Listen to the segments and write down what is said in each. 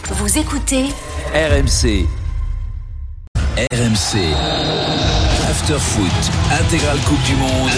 Vous écoutez RMC. RMC. After Foot. Intégrale Coupe du Monde.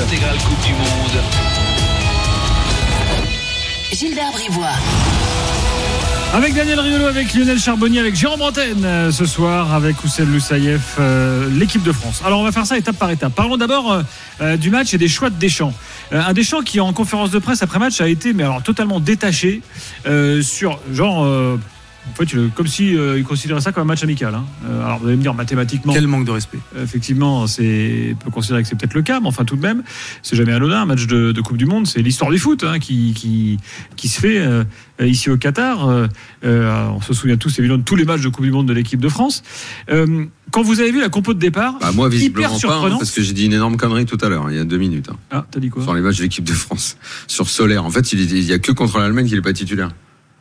Gilbert Bribois. Avec Daniel Riolo, avec Lionel Charbonnier, avec Jérôme Bretagne ce soir, avec Oussel Loussaïef, l'équipe de France. Alors on va faire ça étape par étape. Parlons d'abord du match et des choix de Deschamps. Un Deschamps qui en conférence de presse après match a été totalement détaché sur en fait, comme si il considérait ça comme un match amical. Alors, vous allez me dire mathématiquement. Quel manque de respect. Effectivement, on peut considérer que c'est peut-être le cas, mais enfin, tout de même, c'est jamais anodin. Un match de Coupe du Monde, c'est l'histoire du foot qui se fait ici au Qatar. On se souvient tous, évidemment, de tous les matchs de Coupe du Monde de l'équipe de France. Quand vous avez vu la compo de départ, moi, visiblement hyper surprenant. parce que j'ai dit une énorme connerie tout à l'heure, il y a 2 minutes. Ah, t'as dit quoi ? Sur les matchs de l'équipe de France. Sur Solaire. En fait, il y a que contre l'Allemagne qu'il n'est pas titulaire.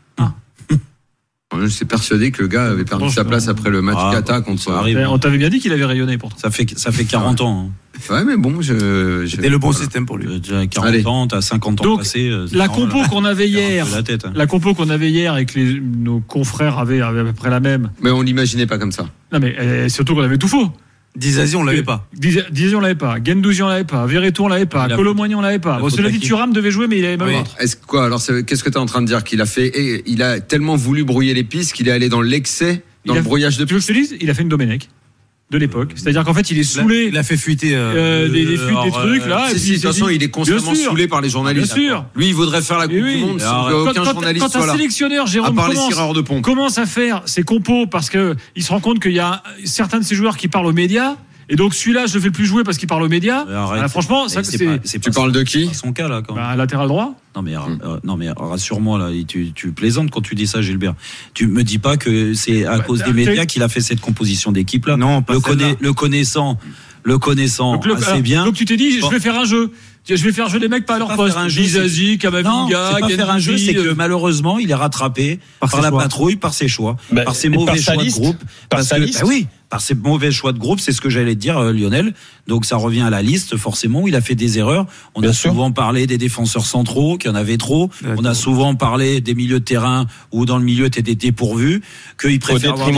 Je suis persuadé que le gars avait perdu sa place après le match Qatar contre. On t'avait bien dit qu'il avait rayonné pourtant. Ça fait 40 ans. Ouais, mais bon, c'était le bon système pour lui. Déjà 40 ans, t'as 50 ans donc, passé. La compo qu'on avait hier, et que nos confrères avaient à peu près la même. Mais on l'imaginait pas comme ça. Non, mais surtout qu'on avait tout faux. Dizazi, on l'avait pas. Dizazi, on l'avait pas. Gendouzi, on l'avait pas. Verretou, on l'avait pas. Colomboigny, on l'avait pas. Cela dit, Thuram devait jouer, mais il avait même pas. Qu'est-ce que tu es en train de dire qu'il a fait? Il a tellement voulu brouiller les pistes qu'il est allé dans l'excès, dans le brouillage de pistes. Tu veux que je te dise? Il a fait une Domenech de l'époque. C'est-à-dire qu'en fait, il est saulé. Il a fait fuiter des fuites, des trucs, là. De toute façon, il est constamment saoulé par les journalistes. Bien sûr. Lui, il voudrait faire la Coupe du Monde sans qu'aucun journaliste soit là. Quand un sélectionneur, Jérôme, commence à faire ses compos parce qu'il se rend compte qu'il y a certains de ses joueurs qui parlent aux médias. Et donc celui-là, je le fais le plus jouer parce qu'il parle aux médias. Franchement, ça c'est. Tu parles de qui? Son cas là, quand même. Latéral droit. Non mais rassure-moi là, tu plaisantes quand tu dis ça, Gilbert. Tu me dis pas que c'est à cause des médias qu'il a fait cette composition d'équipe là. Non, pas le connaissant assez bien. Donc tu t'es dit, je vais faire un jeu. Je vais faire jouer les mecs pas à leur poste. Dizazi, Camavinga, c'est pas faire un jeu, c'est que malheureusement, il est rattrapé par la patrouille, par ses choix, par ses mauvais choix de groupe. Par ses mauvais choix de groupe, c'est ce que j'allais te dire, Lionel. Donc ça revient à la liste, forcément, où il a fait des erreurs. On a souvent parlé des défenseurs centraux, qu'il y en avait trop. On a souvent parlé des milieux de terrain où dans le milieu t'étais dépourvu, qu'il préfère avoir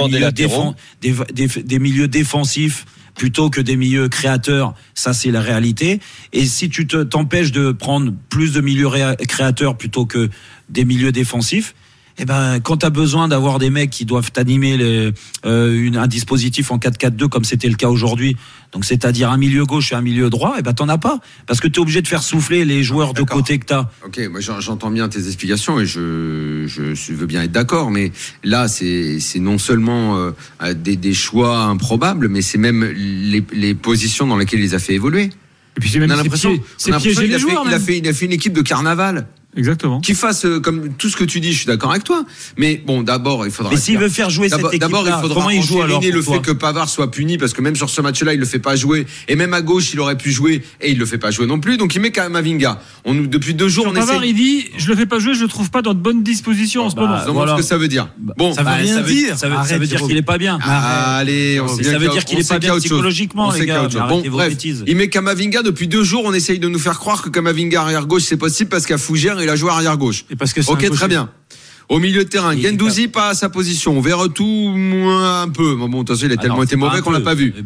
des milieux défensifs plutôt que des milieux créateurs. Ça, c'est la réalité. Et si tu t'empêches de prendre plus de milieux créateurs plutôt que des milieux défensifs, quand t'as besoin d'avoir des mecs qui doivent t'animer un dispositif en 4-4-2 comme c'était le cas aujourd'hui, donc c'est-à-dire un milieu gauche et un milieu droit, t'en as pas. Parce que t'es obligé de faire souffler les joueurs de côté que t'as. Ok, moi j'entends bien tes explications et je veux bien être d'accord, mais là c'est non seulement des choix improbables, mais c'est même les positions dans lesquelles il les a fait évoluer. Et puis c'est même piégé les joueurs. Il a fait une équipe de carnaval. Exactement. Qu'il fasse comme tout ce que tu dis, je suis d'accord avec toi. Mais bon, d'abord, il faudra. Mais s'il veut faire jouer cette équipe-là, d'abord, il faudra entériner le fait que Pavard soit puni, parce que même sur ce match-là, il le fait pas jouer. Et même à gauche, il aurait pu jouer et il le fait pas jouer non plus. Donc il met Camavinga. Depuis 2 jours, Pavard, il dit, je le fais pas jouer, je le trouve pas dans de bonnes dispositions en ce moment. Voilà. Ce que ça veut dire. Bon, ça veut rien dire. Ça veut dire qu'il est pas bien. Allez, ça veut dire qu'il est pas bien psychologiquement, les gars. Bon, bref, il met Camavinga. Depuis 2 jours, on essaye de nous faire croire que Camavinga arrière gauche, c'est possible parce qu'à Fougères, il a joué arrière gauche. Ok, très bien. Au milieu de terrain, Gendouzi pas à sa position, Verretou un peu. Bon, de toute façon, il a tellement été mauvais qu'on l'a pas vu.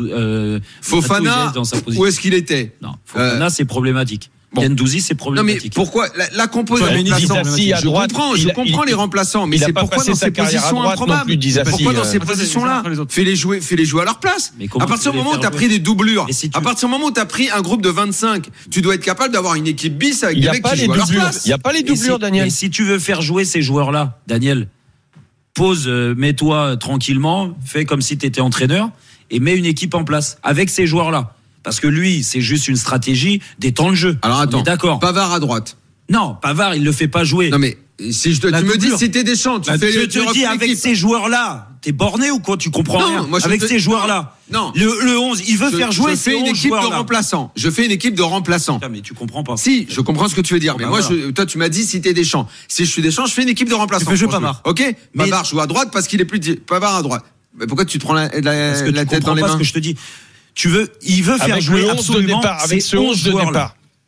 Fofana, où est-ce qu'il était? Non, Fofana, c'est problématique. Gendouzi, c'est problématique. Non mais pourquoi la compo des remplaçants? Je comprends les remplaçants, mais c'est pourquoi dans ces positions improbables? Pourquoi dans ces positions-là? Fais-les jouer à leur place. À partir du moment où t'as pris des doublures, à partir du moment où t'as pris un groupe de 25, tu dois être capable d'avoir une équipe bis avec des mecs qui jouent à leur place. Il y a pas les doublures, Daniel. Et si tu veux faire jouer ces joueurs-là, Daniel, mets-toi tranquillement, fais comme si t'étais entraîneur et mets une équipe en place avec ces joueurs-là. Parce que lui, c'est juste une stratégie d'étendre le jeu. Alors attends, d'accord. Pavard à droite. Non, Pavard, il le fait pas jouer. Non mais si tu me dis c'était Deschamps, tu fais je te dis avec ces joueurs-là, t'es borné ou quoi? Tu comprends rien? Moi, avec ces joueurs-là. Non. Le 11, il veut faire jouer ces 11 joueurs-là. Je fais une équipe de remplaçants. Je fais une équipe de remplaçants. Putain, mais tu comprends pas. Si, je comprends ce que tu veux dire. Mais moi, toi, tu m'as dit si t'es Deschamps. Si je suis Deschamps, je fais une équipe de remplaçants. Tu fais jouer Pavard. Ok. Pavard joue à droite parce qu'il est plus Pavard à droite. Mais pourquoi tu te prends la tête dans les mains? Parce que je te dis. Il veut faire jouer absolument avec ce 11 de départ.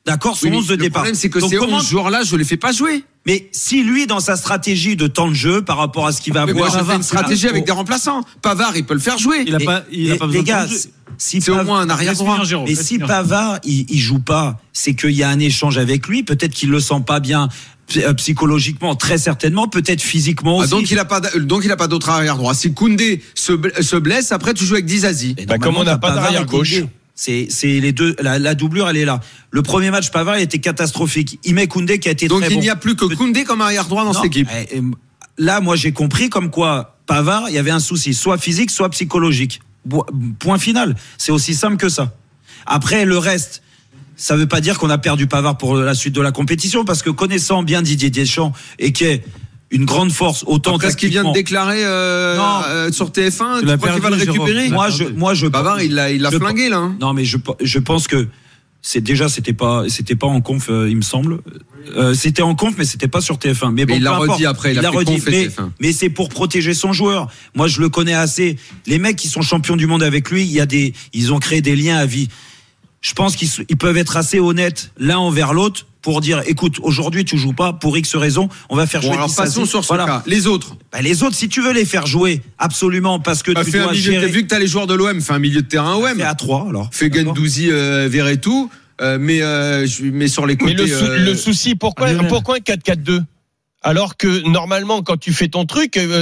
D'accord, son 11 de départ. Le problème, c'est que ces 11 joueurs-là, je les fais pas jouer. Mais si lui, dans sa stratégie de temps de jeu, par rapport à ce qu'il va avoir. Moi, j'ai fait une stratégie avec des remplaçants. Pavard, il peut le faire jouer. Il a pas besoin les gars, c'est au moins un arrière droit. Mais si Pavard, il joue pas, c'est qu'il y a un échange avec lui. Peut-être qu'il le sent pas bien. Psychologiquement, très certainement, peut-être physiquement aussi. Donc il a pas d'autre arrière droit. Si Koundé se blesse, après tu joues avec Dizazi. Comme on n'a pas d'arrière gauche. C'est les deux, la doublure, elle est là. Le premier match Pavard, il était catastrophique. Il met Koundé qui a été donc très bon. Donc il n'y a plus que Koundé comme arrière droit dans cette équipe. Là, moi, j'ai compris comme quoi Pavard, il y avait un souci, soit physique, soit psychologique. Point final. C'est aussi simple que ça. Après, le reste, ça veut pas dire qu'on a perdu Pavard pour la suite de la compétition, parce que connaissant bien Didier Deschamps et qui est une grande force, autant après ce qu'il vient de déclarer sur TF1, tu crois qu'il va le récupérer? Moi, Pavard, il l'a flingué là. Hein. Non, mais je pense que c'était pas en conf, il me semble. C'était en conf, mais c'était pas sur TF1. Mais bon, il l'a redit après. Il a redit. Mais c'est pour protéger son joueur. Moi, je le connais assez. Les mecs qui sont champions du monde avec lui, ils ont créé des liens à vie. Je pense qu'ils peuvent être assez honnêtes l'un envers l'autre pour dire, écoute, aujourd'hui tu joues pas pour X raison, on va faire jouer. Alors passons sur ce cas. Les autres. Les autres, si tu veux les faire jouer, absolement, parce que tu dois gérer. Vu que t'as les joueurs de l'OM, fais un milieu de terrain OM. Fais à 3 alors. Fais Guendouzi, Verretou, mais sur les côtés. Mais le souci, pourquoi un 4-4-2? Alors que normalement, quand tu fais ton truc, tu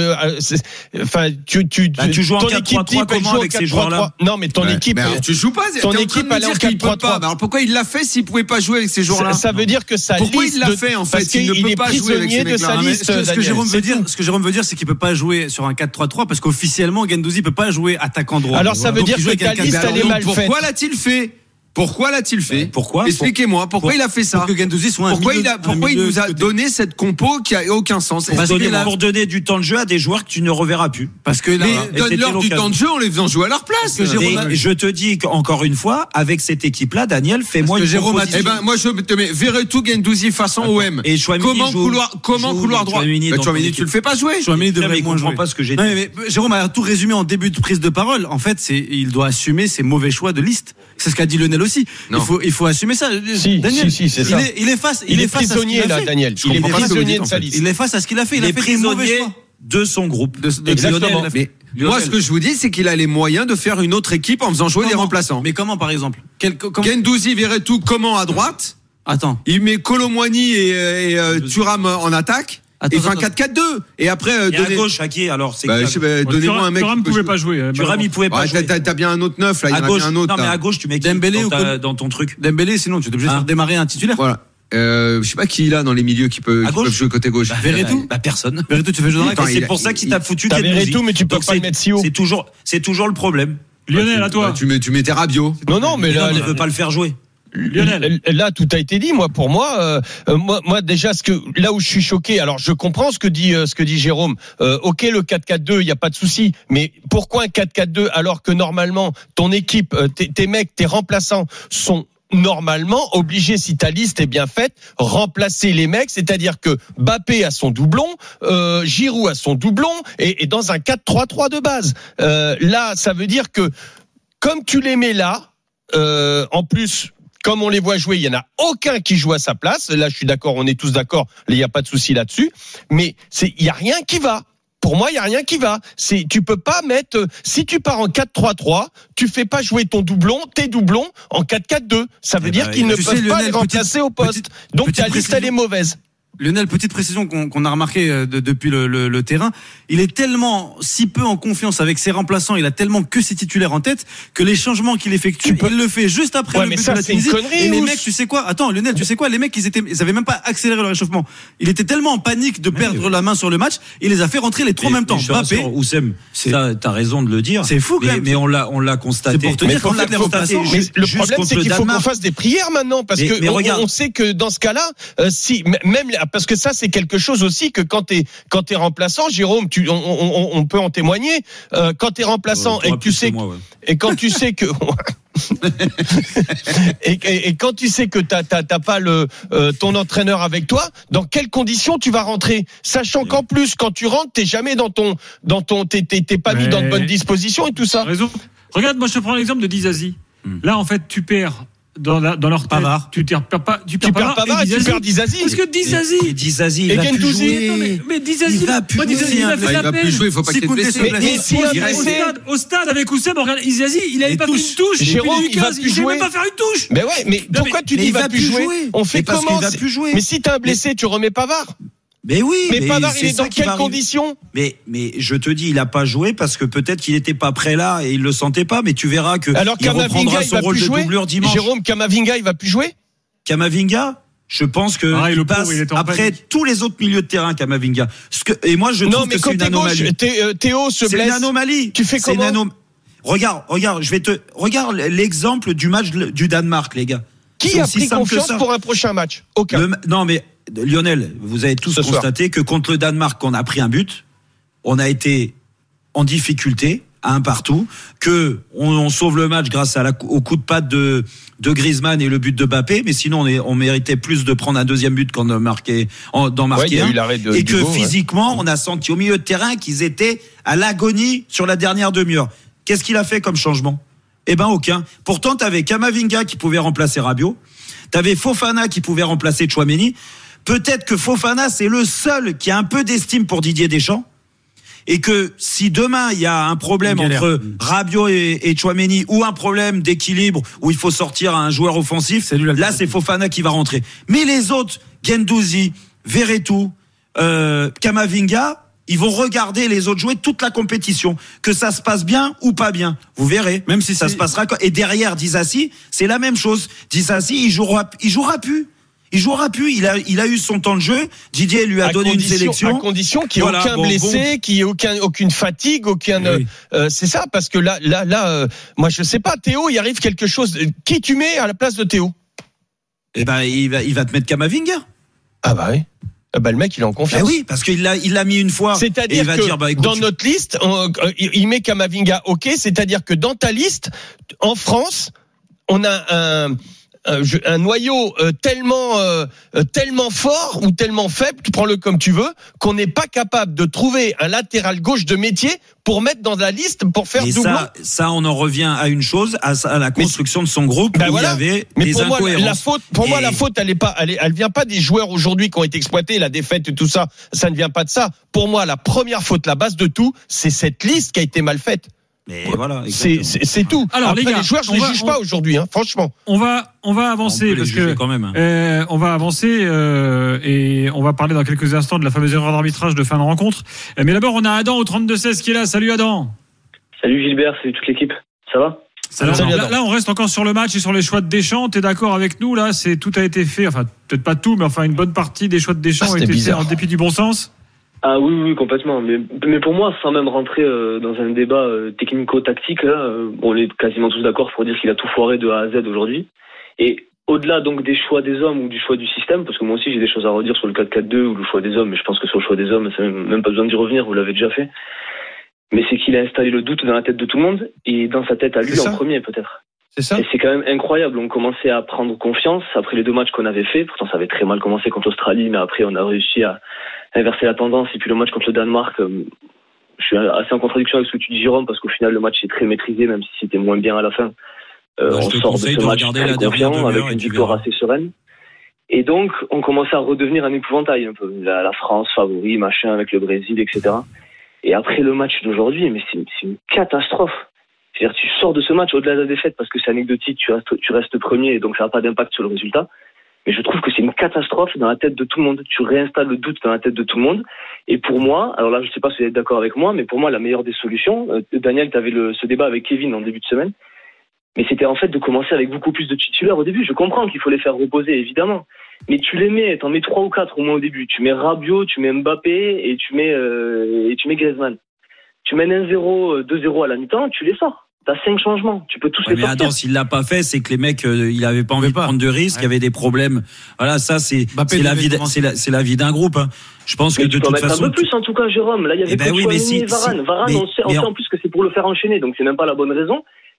joues en 4-3-3 comment avec ces joueurs-là? Non, mais ton équipe, tu joues pas. Ton équipe elle est en 4-3-3. Alors pourquoi il l'a fait s'il pouvait pas jouer avec ces joueurs-là? Ça veut dire que ça. Pourquoi il l'a fait en fait? Il ne peut pas jouer avec ces mecs-là. Ce que Jérôme veut dire, c'est qu'il peut pas jouer sur un 4-3-3 parce qu'officiellement, Guendouzi peut pas jouer attaquant droit. Alors ça veut dire que ta liste elle est mal faite. Pourquoi l'a-t-il fait? Pourquoi Expliquez-moi. Pourquoi il a fait ça? Pour que Guendouzi soit pourquoi il nous a donné cette compo qui a aucun sens? Pour donner du temps de jeu à des joueurs que tu ne reverras plus. Parce que donne-leur du temps de jeu en les faisant jouer à leur place. Je te dis qu'encore une fois, avec cette équipe-là, Daniel, fais-moi une proposition. Moi, je te mets Verretou, Guendouzi façon OM. Et comment couloir droit? Chouameni, tu le fais pas jouer. Chouameni devrait moins jouer. Pas ce que j'ai dit. Mais Jérôme a tout résumé en début de prise de parole. En fait, il doit assumer ses mauvais choix de liste. C'est ce qu'a dit Lionel aussi. Il faut assumer ça. Daniel, c'est ça. Il est prisonnier là, Daniel. Il est prisonnier de sa liste. Il est face à ce qu'il a fait. Il a fait des mauvais choix de son groupe. Exactement. Mais moi, ce que je vous dis, c'est qu'il a les moyens de faire une autre équipe en faisant jouer des remplaçants. Mais comment, par exemple? Guendouzi, Verretou, comment à droite? Attends. Il met Colomboigny et Thuram en attaque. Il fait un 4-4-2 et après à gauche à qui alors? Donnez-moi un mec. Thuram pouvait pas jouer. Thuram il pouvait pas jouer. T'as bien un autre neuf là. Il y en a bien un autre. Non mais à gauche tu mets Dembélé dans ton truc. Dembélé, sinon tu es obligé de faire démarrer un titulaire. Voilà. Je sais pas qui il a dans les milieux qui peut jouer côté gauche. Verretou. Personne. Verretou, tu fais jouer dans la. C'est pour ça qu'il t'a foutu. T'as Verretou, mais tu peux pas le mettre si haut. C'est toujours le problème. Lionel, à toi. Tu mettais Rabiot. Non, mais là, il veut pas le faire jouer. Lionel. Là, tout a été dit. Pour moi, déjà, là où je suis choqué, alors je comprends ce que dit Jérôme. Ok, le 4-4-2, il y a pas de souci. Mais pourquoi un 4-4-2 alors que normalement ton équipe, tes mecs, tes remplaçants sont normalement obligés, si ta liste est bien faite, remplacer les mecs, c'est-à-dire que Mbappé a son doublon, Giroud a son doublon, et dans un 4-3-3 de base. Là, ça veut dire que comme tu les mets là, en plus. Comme on les voit jouer, il y en a aucun qui joue à sa place. Là, je suis d'accord, on est tous d'accord. Il n'y a pas de souci là-dessus. Mais il y a rien qui va. Pour moi, il y a rien qui va. Tu peux pas mettre. Si tu pars en 4-3-3, tu fais pas jouer tes doublons en 4-4-2. Ça veut dire qu'ils ne peuvent pas les remplacer au poste. Donc ta liste elle est mauvaise. Lionel, petite précision qu'on a remarqué depuis le terrain, il est tellement si peu en confiance avec ses remplaçants, il a tellement que ses titulaires en tête que les changements qu'il effectue, il le fait juste après le but de la Tunisie. Et les mecs, tu sais quoi? Attends, Lionel, tu sais quoi? Les mecs, ils avaient même pas accéléré leur réchauffement. Il était tellement en panique de perdre la main sur le match, il les a fait rentrer les trois en même temps. Mbappé, Oussem, t'as raison de le dire. C'est fou quand même. Mais on l'a constaté. C'est pour te dire qu'on l'a constaté. Mais le problème, c'est qu'il faut qu'on fasse des prières maintenant, parce que on sait que dans ce cas-là, parce que ça, c'est quelque chose aussi que quand t'es remplaçant, Jérôme, on peut en témoigner. Quand t'es remplaçant et que tu sais, et quand tu sais que et quand tu sais que t'as pas ton entraîneur avec toi, dans quelles conditions tu vas rentrer, sachant qu'en plus quand tu rentres, t'es jamais t'es pas mis dans de bonnes dispositions et tout ça. Raison. Regarde, moi je te prends l'exemple de Dizazi. Là en fait tu perds dans leur tête. Tu perds Pavard et tu perds Dizazi. Parce que Dizazi, il va plus jouer. Mais Dizazi, il va plus jouer. Il faut pas qu'il te blesse. Au stade avec Oussem, regarde, Dizazi, il avait pas fait une touche. Jérôme, il va plus jouer. Il va pas faire une touche. Mais ouais, mais pourquoi tu dis il va plus jouer? On fait comment? Mais si t'as un blessé, tu remets Pavard. Mais oui. Mais Pavard, il est dans quelles conditions? Mais je te dis, il a pas joué parce que peut-être qu'il était pas prêt là et il le sentait pas. Mais tu verras que alors il reprendra son rôle de doublure dimanche. Jérôme, Camavinga, il va plus jouer? Camavinga, je pense que il passe après tous les autres milieux de terrain, Camavinga. Et moi, je trouve que c'est une anomalie. Théo se blesse. C'est une anomalie. Tu fais comment? Regarde, regarde l'exemple du match du Danemark, les gars. Qui a pris confiance pour un prochain match? Aucun. Non, mais Lionel, vous avez tous constaté que contre le Danemark, on a pris un but, on a été en difficulté à 1-1, que on sauve le match grâce au coup de patte de Griezmann et le but de Mbappé, mais sinon on méritait plus de prendre un deuxième but qu'en marquer un, et que physiquement on a senti au milieu de terrain qu'ils étaient à l'agonie sur la dernière demi-heure. Qu'est-ce qu'il a fait comme changement? Eh ben aucun. Pourtant t'avais Camavinga qui pouvait remplacer Rabiot, t'avais Fofana qui pouvait remplacer Tchouaméni. Peut-être que Fofana, c'est le seul qui a un peu d'estime pour Didier Deschamps. Et que si demain, il y a un problème entre Rabiot et Tchouaméni ou un problème d'équilibre où il faut sortir un joueur offensif, là, c'est Fofana qui va rentrer. Mais les autres, Guendouzi, Verretou, Camavinga, ils vont regarder les autres jouer toute la compétition. Que ça se passe bien ou pas bien. Vous verrez. Même si ça se passera. Et derrière Disasi, c'est la même chose. Disasi, il jouera plus. Il jouera plus. Il a eu son temps de jeu. Didier lui a donné une sélection. À condition qu'il n'y ait aucun blessé, qu'il n'y ait aucune fatigue, c'est ça, parce que là, moi, je sais pas, Théo, il arrive quelque chose. Qui tu mets à la place de Théo? Eh ben, il va te mettre Camavinga. Ah bah oui. Le mec, il est en confiance. Oui, parce qu'il l'a mis une fois. C'est-à-dire et il va que dire, écoute, dans notre liste, il met Camavinga, ok. C'est-à-dire que dans ta liste, en France, on a un noyau tellement fort ou tellement faible, tu prends-le comme tu veux, qu'on n'est pas capable de trouver un latéral gauche de métier pour mettre dans la liste pour faire doublon. Ça, on en revient à une chose, à la construction de son groupe où il y avait des incohérences. La faute, elle vient pas des joueurs aujourd'hui qui ont été exploités, la défaite et tout ça. Ça ne vient pas de ça. Pour moi, la première faute, la base de tout, c'est cette liste qui a été mal faite. Mais voilà, c'est tout. Alors après, les joueurs, je les juge pas aujourd'hui, franchement. On va avancer parce que quand même. On va avancer et on va parler dans quelques instants de la fameuse erreur d'arbitrage de fin de rencontre. Mais d'abord, on a Adam au 32-16 qui est là. Salut Adam. Salut Gilbert, salut toute l'équipe. Ça va? Là, on reste encore sur le match et sur les choix de Deschamps. T'es d'accord avec nous? Là, tout a été fait. Enfin, peut-être pas tout, mais enfin une bonne partie des choix de Deschamps ont été faits en dépit du bon sens. Ah oui, complètement. Mais pour moi, sans même rentrer dans un débat technico-tactique, là, on est quasiment tous d'accord pour dire qu'il a tout foiré de A à Z aujourd'hui. Et au-delà donc des choix des hommes ou du choix du système, parce que moi aussi j'ai des choses à redire sur le 4-4-2 ou le choix des hommes, mais je pense que sur le choix des hommes, c'est même pas besoin d'y revenir, vous l'avez déjà fait. Mais c'est qu'il a installé le doute dans la tête de tout le monde et dans sa tête à lui en premier peut-être. C'est ça. Et c'est quand même incroyable. On commençait à prendre confiance après les deux matchs qu'on avait fait. Pourtant, ça avait très mal commencé contre l'Australie, mais après, on a réussi à inverser la tendance. Et puis le match contre le Danemark, je suis assez en contradiction avec ce que tu dis, Jérôme, parce qu'au final, le match est très maîtrisé, même si c'était moins bien à la fin. On sort de ce match très confiant, avec une victoire assez sereine. Et donc, on commençait à redevenir un épouvantail un peu. La France favori, machin, avec le Brésil, etc. Et après le match d'aujourd'hui, mais c'est une catastrophe. C'est-à-dire, tu sors de ce match au-delà de la défaite parce que c'est anecdotique, tu restes premier et donc ça n'a pas d'impact sur le résultat. Mais je trouve que c'est une catastrophe dans la tête de tout le monde. Tu réinstalles le doute dans la tête de tout le monde. Et pour moi, alors là, je ne sais pas si vous êtes d'accord avec moi, mais pour moi, la meilleure des solutions, Daniel, tu avais ce débat avec Kevin en début de semaine, mais c'était en fait de commencer avec beaucoup plus de titulaires au début. Je comprends qu'il faut les faire reposer, évidemment. Mais tu les mets, t'en mets 3 ou 4 au moins au début. Tu mets Rabiot, tu mets Mbappé et tu mets Griezmann. Tu mènes 1-0, 2-0 à la mi-temps, tu les sors. T'as 5 changements, tu peux tous les sortir. Mais attends, s'il l'a pas fait, c'est que les mecs, il avait pas envie de prendre de risques, il y avait des problèmes. Voilà, ça c'est la vie d'un groupe. Hein. Je pense que de toute façon. Un peu plus en tout cas, Jérôme. Là, il y avait Tchouaméni et Varane. Varane, on sait en plus que c'est pour le faire enchaîner, donc c'est même pas la bonne raison.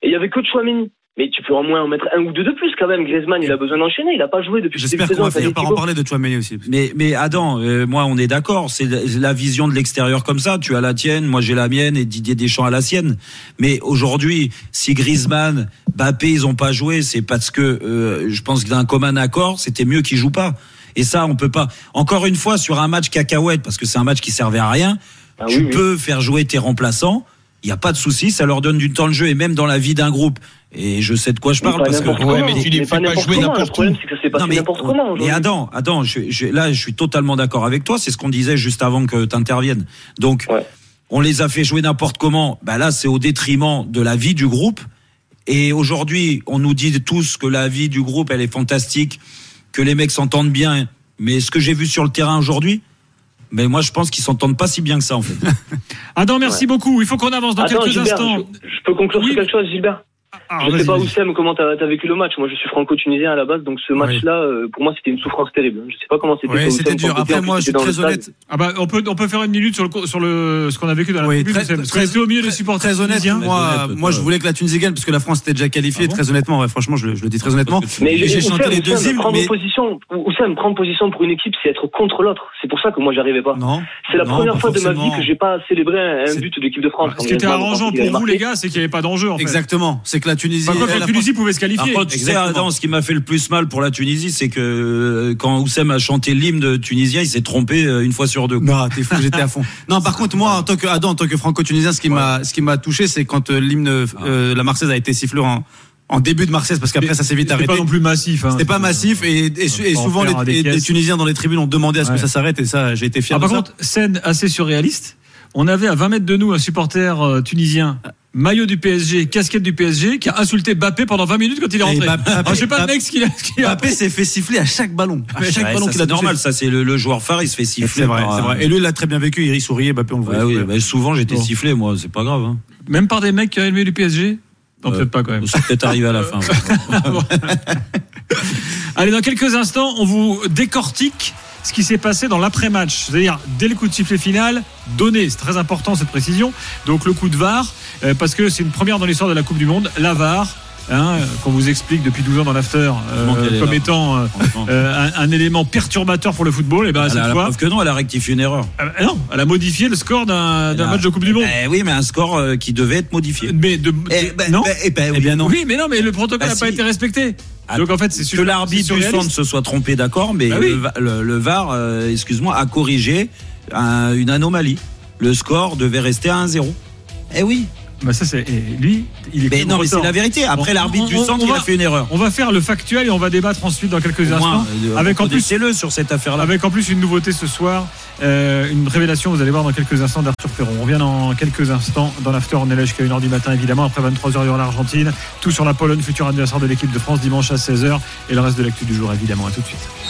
Et il y avait que Tchouaméni. Mais tu peux au moins en mettre un ou deux de plus quand même. Griezmann, il a besoin d'enchaîner. Il a pas joué depuis. J'espère qu'on va finir par en parler de Tchouaméni aussi. Mais Adam, moi on est d'accord. C'est la vision de l'extérieur comme ça. Tu as la tienne, moi j'ai la mienne et Didier Deschamps a la sienne. Mais aujourd'hui, si Griezmann, Mbappé, ils ont pas joué, c'est parce que je pense que d'un commun accord, c'était mieux qu'ils jouent pas. Et ça, on peut pas. Encore une fois, sur un match cacahuète, parce que c'est un match qui servait à rien, tu peux faire jouer tes remplaçants. Il y a pas de souci, ça leur donne du temps de jeu et même dans la vie d'un groupe. Et je sais de quoi je parle parce que mais tu les fais pas jouer n'importe où. Le problème, c'est que c'est pas n'importe comment. Mais Adam, je suis totalement d'accord avec toi. C'est ce qu'on disait juste avant que tu interviennes. Donc, on les a fait jouer n'importe comment. Bah là, c'est au détriment de la vie du groupe. Et aujourd'hui, on nous dit tous que la vie du groupe, elle est fantastique, que les mecs s'entendent bien. Mais ce que j'ai vu sur le terrain aujourd'hui, mais moi, je pense qu'ils s'entendent pas si bien que ça, en fait. Adam, merci beaucoup. Il faut qu'on avance dans quelques instants. Je peux conclure sur quelque chose, Gilbert? Je sais pas, Oussem, comment t'as vécu le match. Moi, je suis franco-tunisien à la base, donc ce match-là, pour moi, c'était une souffrance terrible. Je sais pas comment c'était. Oui, c'était dur. Après, moi, je suis très honnête. Ah bah, on peut faire une minute sur ce qu'on a vécu dans la tribune. Parce qu'on était au milieu des supporters. Très honnête. Moi, je voulais que la Tunisie gagne parce que la France était déjà qualifiée. Très honnêtement, franchement, je le dis très honnêtement. Mais j'ai chanté les deux hymnes. Oussem, prendre position pour une équipe, c'est être contre l'autre. C'est pour ça que moi, j'arrivais pas. Non. C'est la première fois de ma vie que j'ai pas célébré un but de l'équipe de France. Ce qui était arrangeant pour vous, les gars, c'est qu'il n'y avait pas d'enjeu, en fait. Exactement. C'est que la Tunisie. La Tunisie pouvait se qualifier. Par contre, ce qui m'a fait le plus mal pour la Tunisie, c'est que quand Oussem a chanté l'hymne tunisien, il s'est trompé une fois sur deux. Non, t'es fou, j'étais à fond. Non, par contre, moi, en tant que franco-tunisien, ce qui m'a touché, c'est quand l'hymne la Marseillaise a été sifflé en début de Marseillaise, parce qu'après ça s'est vite arrêté. C'était pas non plus massif. C'était pas massif et souvent les Tunisiens dans les tribunes ont demandé à ce que ça s'arrête et ça, j'ai été fier de ça. Par contre, scène assez surréaliste. On avait à 20 mètres de nous un supporter tunisien, maillot du PSG, casquette du PSG, qui a insulté Mbappé pendant 20 minutes quand il est rentré. Je sais pas le mec ce qu'il a. Mbappé s'est fait siffler à chaque ballon. C'est normal, ça c'est le joueur phare, il se fait siffler. C'est vrai. Et lui, il l'a très bien vécu, il souriait, Mbappé, on le voyait. Oui, souvent j'étais sifflé, moi, c'est pas grave. Même par des mecs qui avaient aimé du PSG? Non, peut-être pas quand même. C'est peut-être arrivé à la fin. Allez, dans quelques instants, on vous décortique ce qui s'est passé dans l'après-match, c'est-à-dire dès le coup de sifflet final donné, c'est très important cette précision, donc le coup de VAR, parce que c'est une première dans l'histoire de la Coupe du Monde, la VAR, qu'on vous explique depuis 12 ans dans l'after comme étant un élément perturbateur pour le football. Et cette fois, preuve que non, elle a rectifié une erreur. Non, elle a modifié le score d'un match de Coupe du Monde. Oui, mais un score qui devait être modifié. Mais non. Non. Oui, mais non, mais le protocole n'a pas été respecté. Donc en fait, c'est que l'arbitre du centre se soit trompé, d'accord, mais le VAR, a corrigé une anomalie. Le score devait rester à 1-0. Eh oui. Bah ça c'est lui, il est. Mais non, mais c'est la vérité. Après l'arbitre du centre, il a fait une erreur. On va faire le factuel et on va débattre ensuite dans quelques instants. Avec en plus, c'est sur cette affaire-là. Avec en plus une nouveauté ce soir, une révélation. Vous allez voir dans quelques instants d'Arthur Perron. On revient dans quelques instants dans l'after. On est là jusqu'à 1h du matin évidemment. Après 23h heure l'Argentine. Tout sur la Pologne, futur adversaire de l'équipe de France dimanche à 16h et le reste de l'actu du jour évidemment. À tout de suite.